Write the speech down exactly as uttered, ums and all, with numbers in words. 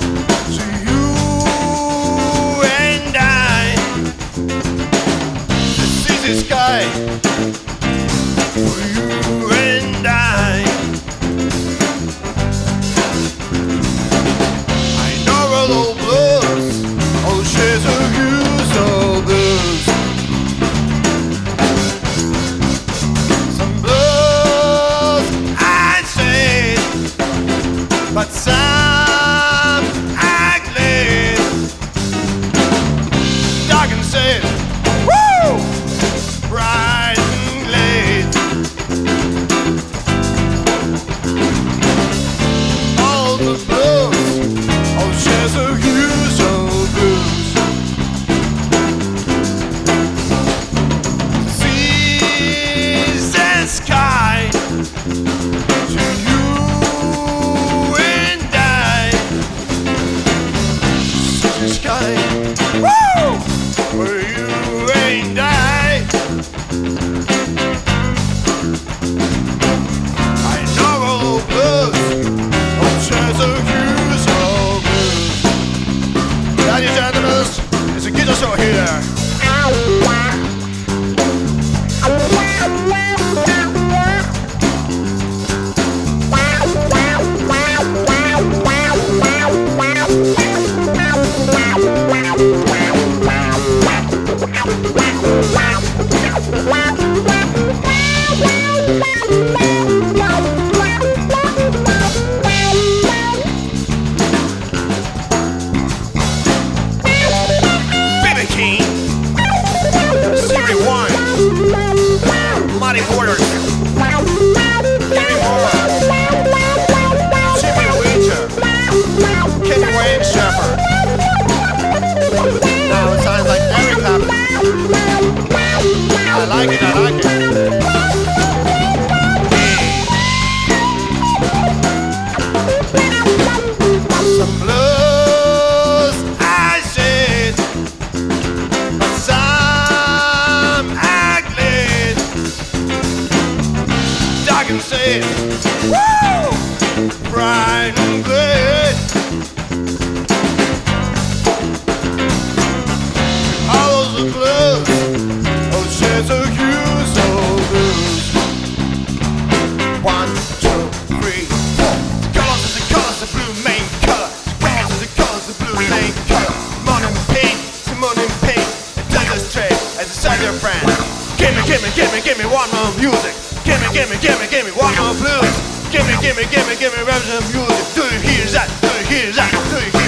to you and I. This is the sky for you and I. I know a little blues, oh shades of hues, oh blues. Some blues I say, but some ugly. Dark and sad, woo, bright and glad. All the blues, all shares of hues, oh blues. Seas and sky to you and I. Seas and sky, woo, for you and I. I know all blues, all shares of hues, all blues. Ladies and gentlemen, it's a guitar show here. Baby King, Stevie Wonder, Muddy Waters, Jimmy Moore, Jimmy Winter, Kenny Wayne Shepherd. Now it sounds like Eric Clapton. I like it, I like it. Some blues I said, but some ugly. Dark and sad, woo, bright and good. All the blues, oh shades of hues, oh blues. One, two, three, four. The colors are the colors, the blue main color. The colors are the colors, the blue main color. Morning pink, the morning pink. It does us straight as a side of your friend. Give me, give me, give me, give me one more music. Give me, give me, give me, give me one more blues. Give me, give me, give me, give me rhythms and music. Do you hear that? Do you hear that? Do you hear that?